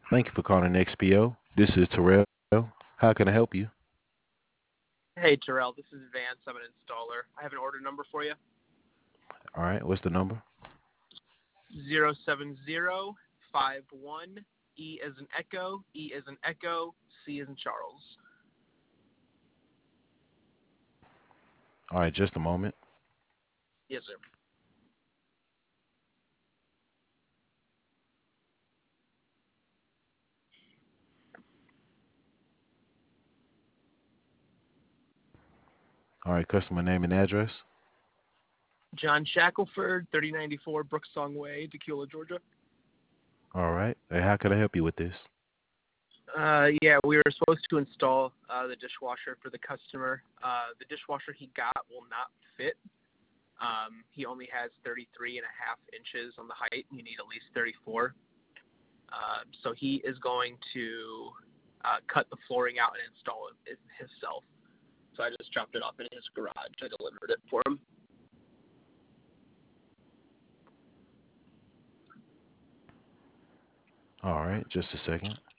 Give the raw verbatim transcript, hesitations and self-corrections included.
Thank you for calling X P O. This is Terrell. How can I help you? Hey, Terrell, this is Vance. I'm an installer. I have an order number for you. All right, what's the number? Zero seven zero five one E as in Echo, E as in Echo, C as in Charles. All right, just a moment. Yes, sir. All right, customer name and address. John Shackelford, thirty ninety-four Brooksong Way, Tequila, Georgia. All right, hey, how can I help you with this? Uh, yeah, we were supposed to install uh, the dishwasher for the customer. Uh, the dishwasher he got will not fit. Um, he only has thirty-three and a half inches on the height. You need at least thirty-four. Uh, so he is going to uh, cut the flooring out and install it himself. So I just dropped it off in his garage. I delivered it for him. All right, just a second.